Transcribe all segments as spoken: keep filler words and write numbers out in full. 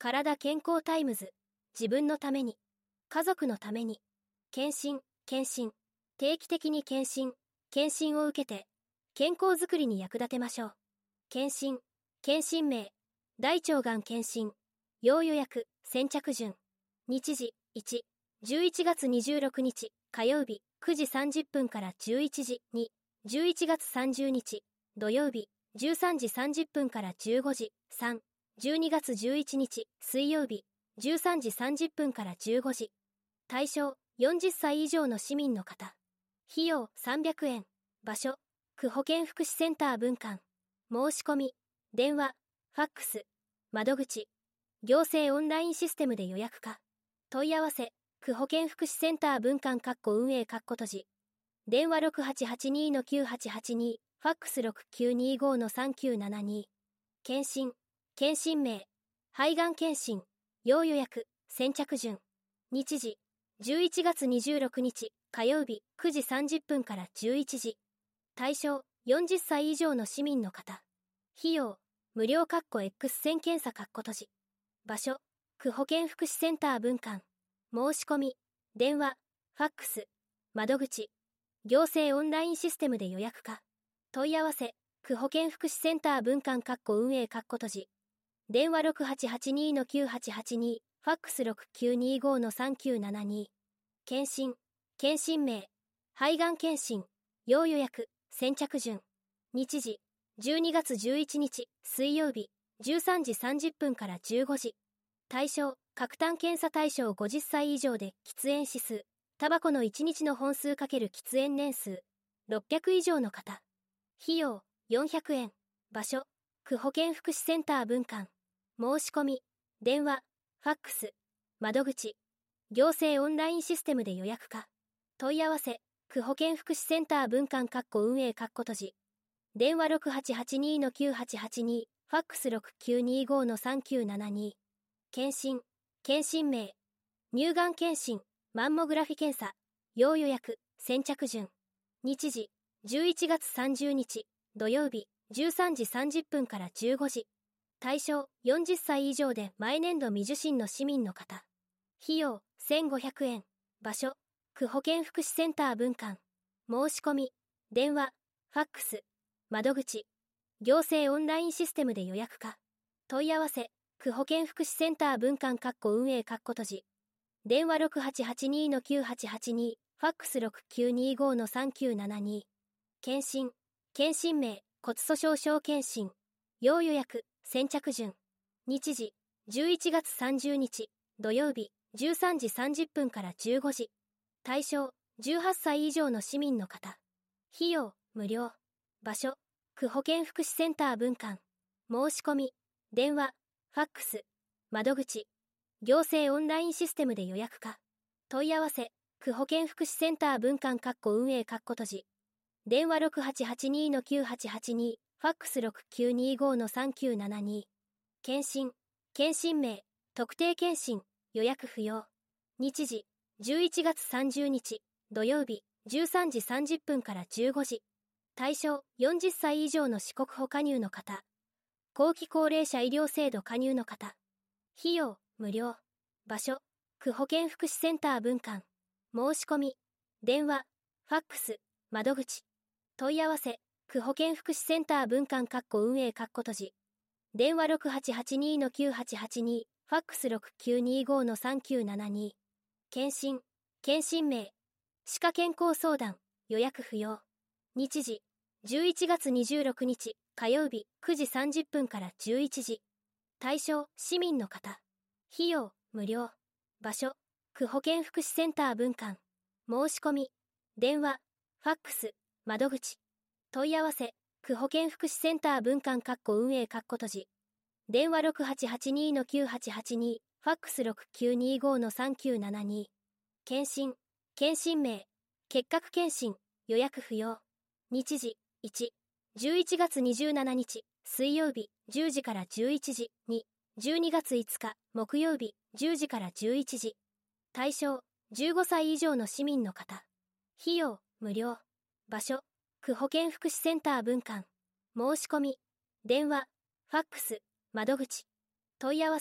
体健康タイムズ。自分のために、家族のために。検診、検診。定期的に検診、検診を受けて、健康づくりに役立てましょう。検診、検診名。大腸がん検診。要予約、先着順。日時、いち、じゅういちがつにじゅうろくにち、火曜日、くじさんじゅっぷんからじゅういちじ。に、じゅういちがつさんじゅうにち、土曜日、じゅうさんじさんじゅっぷんからじゅうごじ。さん、じゅうにがつじゅういちにち、水曜日、じゅうさんじさんじゅっぷんからじゅうごじ。対象、よんじゅっさい以上の市民の方。費用、さんびゃくえん。場所、区保健福祉センター分館。申し込み、電話、ファックス、窓口、行政オンラインシステムで予約か。問い合わせ、区保健福祉センター分館運営閉じ。電話 ろくはちはちにのきゅうはちはちに、ファックス ろくきゅうにごのさんきゅうななに。検診、検診名、肺がん検診、要予約、先着順。日時、じゅういちがつにじゅうろくにち、火曜日、くじさんじゅっぷんからじゅういちじ。対象、よんじゅっさい以上の市民の方。費用、無料 X 線検査閉じ。場所、区保健福祉センター分館。申し込み、電話、ファックス、窓口、行政オンラインシステムで予約か。問い合わせ、区保健福祉センター分館運営閉じ。電話 ろくはちはちにのきゅうはちはちに、ファックス ろくきゅうにごのさんきゅうななに。検診、検診名、肺がん検診、要予約、先着順。日時、じゅうにがつじゅういちにち、水曜日、じゅうさんじさんじゅっぷんからじゅうごじ。対象、各単検査対象ごじゅっさい以上で喫煙指数、タバコのいちにちの本数×喫煙年数、ろっぴゃく以上の方。費用、よんひゃくえん。場所、区保健福祉センター分館。申し込み、電話、ファックス、窓口、行政オンラインシステムで予約か。問い合わせ、区保健福祉センター分館運営閉じ。電話 ろくはちはちにのきゅうはちはちに、ファックス ろくきゅうにごのさんきゅうななに。検診、検診名、乳がん検診、マンモグラフィ検査、要予約、先着順。日時、じゅういちがつさんじゅうにち、土曜日、じゅうさんじさんじゅっぷんからじゅうごじ。対象、よんじゅっさい以上で毎年度未受診の市民の方。費用、せんごひゃくえん。場所、区保健福祉センター分館。申し込み、電話、ファックス、窓口、行政オンラインシステムで予約か。問い合わせ、区保健福祉センター分館運営閉じ。電話 ろくはちはちにのきゅうはちはちに、ファックス ろくきゅうにごのさんきゅうななに。検診、検診名、骨粗鬆症検診、要予約、先着順。日時、じゅういちがつさんじゅうにち、土曜日、じゅうさんじさんじゅっぷんからじゅうごじ。対象、じゅうはっさい以上の市民の方。費用、無料。場所、区保健福祉センター分館。申し込み、電話、ファックス、窓口、行政オンラインシステムで予約か。問い合わせ、区保健福祉センター分館運営閉じ。電話 ろくはちはちにのきゅうはちはちに、ファックス ろくきゅうにごのさんきゅうななに。検診、検診名、特定検診、予約不要。日時、じゅういちがつさんじゅうにち、土曜日、じゅうさんじさんじゅっぷんからじゅうごじ。対象、よんじゅっさい以上の四国保加入の方。後期高齢者医療制度加入の方。費用、無料。場所、区保健福祉センター分館。申し込み、電話、ファックス、窓口。問い合わせ、区保健福祉センター分館運営閉じ。電話 ろくはちはちにのきゅうはちはちに、ファックス ろくきゅうにごのさんきゅうななに。検診、検診名、歯科健康相談、予約不要。日時、じゅういちがつにじゅうろくにち、火曜日、くじさんじゅっぷんからじゅういちじ。対象、市民の方。費用、無料。場所、区保健福祉センター分館。申し込み、電話、ファックス、窓口。問い合わせ、区保健福祉センター分館運営閉じ。電話 ろくはちはちにのきゅうはちはちに、ファックス ろくきゅうにごのさんきゅうななに。検診、検診名、結核検診、予約不要。日時、いち、じゅういちがつにじゅうしちにち、水曜日、じゅうじからじゅういちじ。に、じゅうにがついつか、木曜日、じゅうじからじゅういちじ。対象、じゅうごさい以上の市民の方。費用、無料。場所、区保健福祉センター分館。申し込み、電話、ファックス、窓口。問い合わせ、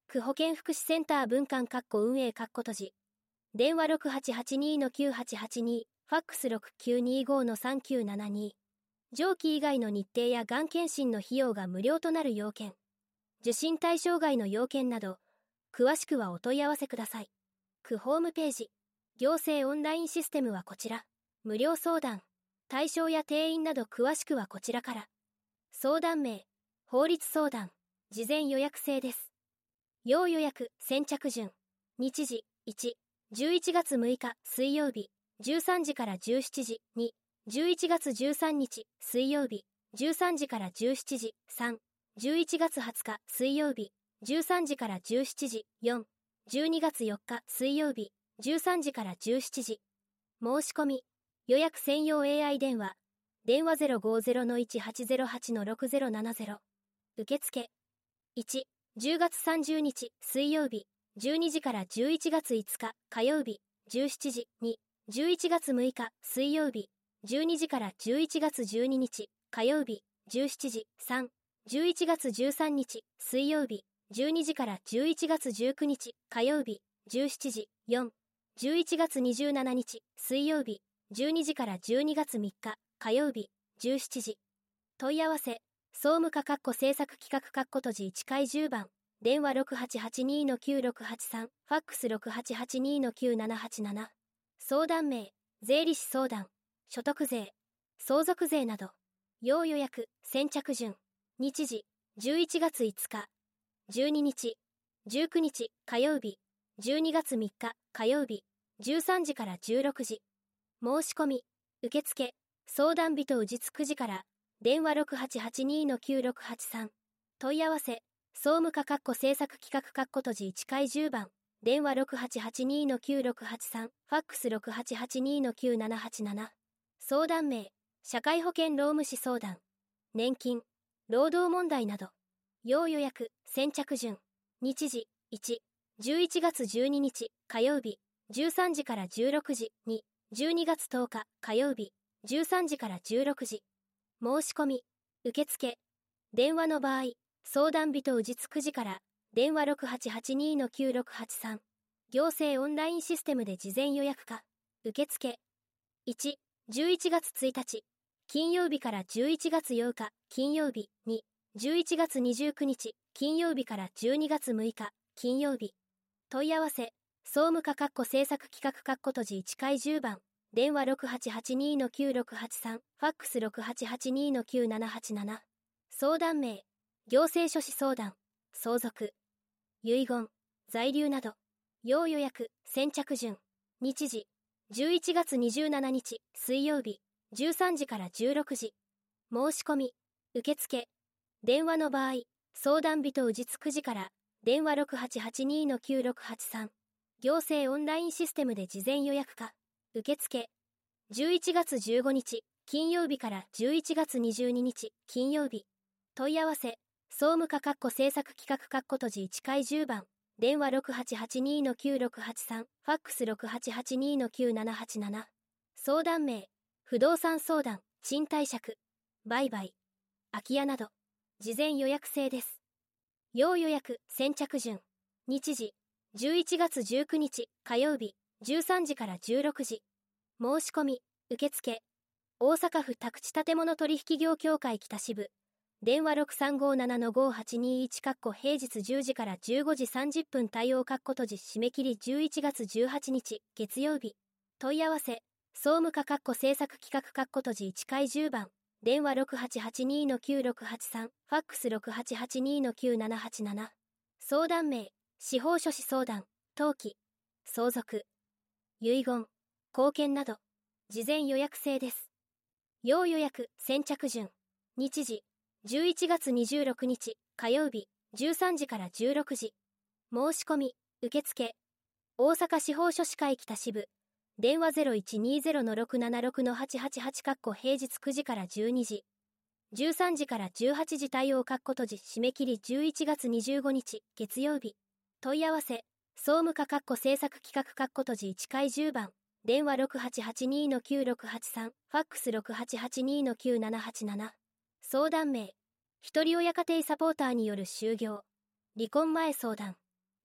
区保健福祉センター分館運営閉じ。電話 ろくはちはちにのきゅうはちはちに、ファックス ろくきゅうにごのさんきゅうななに。上記以外の日程やがん検診の費用が無料となる要件、受診対象外の要件など、詳しくはお問い合わせください。区ホームページ、行政オンラインシステムはこちら。無料相談、対象や定員など詳しくはこちらから。相談名、法律相談、事前予約制です。要予約、先着順、日時、いち、じゅういちがつむいか水曜日、じゅうさんじからじゅうしちじ、に、じゅういちがつじゅうさんにち水曜日、じゅうさんじからじゅうしちじ、さん、じゅういちがつはつか水曜日、じゅうさんじからじゅうしちじ、よん、じゅうにがつよっか水曜日、じゅうさんじからじゅうしちじ。申し込み、予約専用 エーアイ 電話、電話 ゼロごゼロのいちはちゼロはちのろくゼロななゼロ。受付、いち、じゅうがつさんじゅうにち水曜日、じゅうにじからじゅういちがついつか火曜日、じゅうしちじ、に、じゅういちがつむいか水曜日、じゅうにじからじゅういちがつじゅうににち火曜日、じゅうしちじ、さん、じゅういちがつじゅうさんにち水曜日、じゅうにじからじゅういちがつじゅうくにち火曜日、じゅうしちじ、よん、じゅういちがつにじゅうしちにち水曜日、じゅうにじからじゅうにがつみっか火曜日、じゅうしちじ。問い合わせ、総務課政策企画閉じいちかいじゅうばん、電話 ろくはちはちにのきゅうろくはちさん、ファックス ろくはちはちにのきゅうななはちなな。相談名、税理士相談、所得税、相続税など。要予約、先着順、日時、じゅういちがついつか、じゅうににち、じゅうくにち火曜日、じゅうにがつみっか火曜日、じゅうさんじからじゅうろくじ。申し込み、受付、相談日と宇日くじから、電話 ろくはちはちにのきゅうろくはちさん。問い合わせ、総務課政策企画閉じいちかいじゅうばん、電話 ろくはちはちにのきゅうろくはちさん、ファックス ろくはちはちにのきゅうななはちなな。相談名、社会保険労務士相談、年金、労働問題など。要予約、先着順、日時、いち、じゅういちがつじゅうににち火曜日、じゅうさんじからじゅうろくじ、に、じゅうにがつとおか火曜日、じゅうさんじからじゅうろくじ。申し込み、受付、電話の場合、相談日と宇日くじから、電話 ろくはちはちにのきゅうろくはちさん。行政オンラインシステムで事前予約か。受付、いち、じゅういちがつついたち、金曜日からじゅういちがつようか、金曜日、に、じゅういちがつにじゅうくにち、金曜日からじゅうにがつむいか、金曜日。問い合わせ、総務課政策企画閉じいちかいじゅうばん、電話 ろくはちはちにのきゅうろくはちさん、ファックス ろくはちはちにのきゅうななはちなな。相談名、行政書士相談、相続、遺言、在留など。要予約、先着順、日時、じゅういちがつにじゅうしちにち水曜日、じゅうさんじからじゅうろくじ。申し込み、受付、電話の場合、相談日と宇日くじから、電話 ろくはちはちにのきゅうろくはちさん。行政オンラインシステムで事前予約か。受付、じゅういちがつじゅうごにち金曜日からじゅういちがつにじゅうににち金曜日。問い合わせ、総務課政策企画閉じいちかいじゅうばん、電話 ろくはちはちにのきゅうろくはちさん、ファックス ろくはちはちにのきゅうななはちなな。相談名、不動産相談、賃貸借、売買、空き家など。事前予約制です。要予約、先着順、日時、じゅういちがつじゅうくにち火曜日、じゅうさんじからじゅうろくじ。申し込み、受付、大阪府宅地建物取引業協会北支部、電話 ろくさんごななのごはちにいち 平日じゅうじからじゅうごじさんじゅっぷん対応閉じ締め切りじゅういちがつじゅうはちにち月曜日。問い合わせ、総務課政策企画閉じいちかいじゅうばん、電話 ろくはちはちにのきゅうろくはちさん、ファックス ろくはちはちにのきゅうななはちなな。相談名、司法書士相談、登記、相続、遺言、後見など。事前予約制です。要予約、先着順、日時、じゅういちがつにじゅうろくにち火曜日、じゅうさんじからじゅうろくじ。申し込み、受付、大阪司法書士会北支部、電話 ゼロいちにゼロのろくななろくのはちはちはち 平日くじからじゅうにじ、じゅうさんじからじゅうはちじ対応閉じ締め切りじゅういちがつにじゅうごにち月曜日。問い合わせ、総務課政策企画閉じいちかいじゅうばん、電話 ろくはちはちにのきゅうろくはちさん、ファックス ろくはちはちにのきゅうななはちなな。相談名、ひとり親家庭サポーターによる就業、離婚前相談、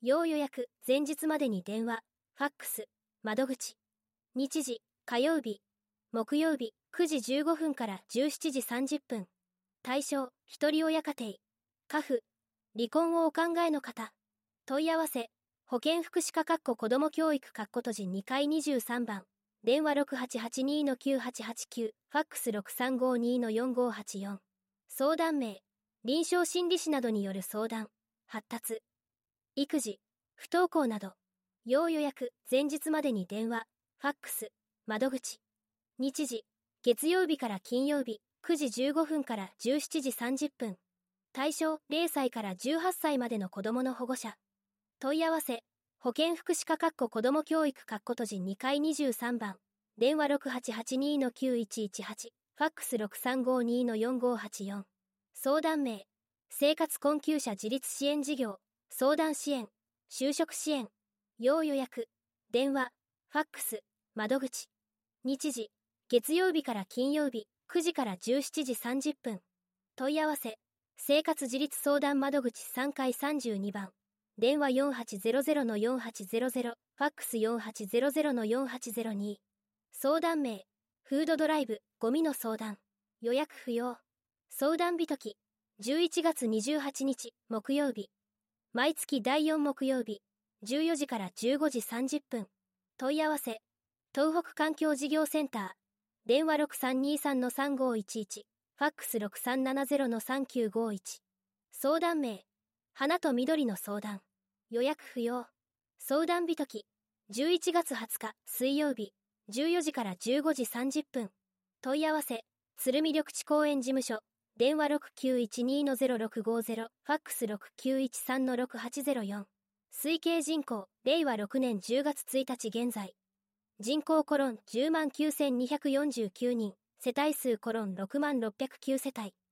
要予約、前日までに電話、ファックス、窓口。日時、火曜日、木曜日、くじじゅうごふんからじゅうしちじさんじゅっぷん。対象、一人親家庭。家父、離婚をお考えの方。問い合わせ、保健福祉課かっこ子ども教育かっこ閉じにかいにじゅうさんばん。電話 ろくはちはちに きゅうはちはちきゅう、ファックス ろくさんごに よんごはちよん。相談名、臨床心理士などによる相談、発達、育児、不登校など。要予約、前日までに電話、ファックス、窓口。日時、月曜日から金曜日、くじじゅうごふんからじゅうしちじさんじゅっぷん。対象、れいさいからじゅうはっさいまでの子どもの保護者。問い合わせ、保健福祉課かっこ子ども教育かっこ閉じにかいにじゅうさんばん。電話 ろくはちはちに きゅういちいちはち、ファックス ろくさんごに よんごはちよん。相談名、生活困窮者自立支援事業、相談支援、就職支援。要予約、電話、ファックス、窓口。日時、月曜日から金曜日、くじからじゅうしちじさんじゅっぷん。問い合わせ、生活自立相談窓口さんかいさんじゅうにばん。電話 よんはちゼロゼロ よんはちゼロゼロ、ファックス よんはちゼロゼロ よんはちゼロに。相談名、フードドライブ、ゴミの相談。予約不要。相談日時、じゅういちがつにじゅうはちにち、木曜日。毎月だいよん木曜日、じゅうよじからじゅうごじさんじゅっぷん。問い合わせ、東北環境事業センター。電話 ろくさんにさん さんごいちいち、ファックス ろくさんななゼロ さんきゅうごいち。相談名、花と緑の相談。予約不要。相談日時、じゅういちがつはつか、水曜日、じゅうよじからじゅうごじさんじゅっぷん。問い合わせ、鶴見緑地公園事務所。電話 ろくきゅういちに ゼロろくごゼロ、ファックス ろくきゅういちさん ろくはちゼロよん。推計人口、れいわろくねんじゅうがつついたち現在。人口コロンじゅうまんきゅうせんにひゃくよんじゅうきゅうにん、世帯数コロンろくまんろっぴゃくきゅう世帯。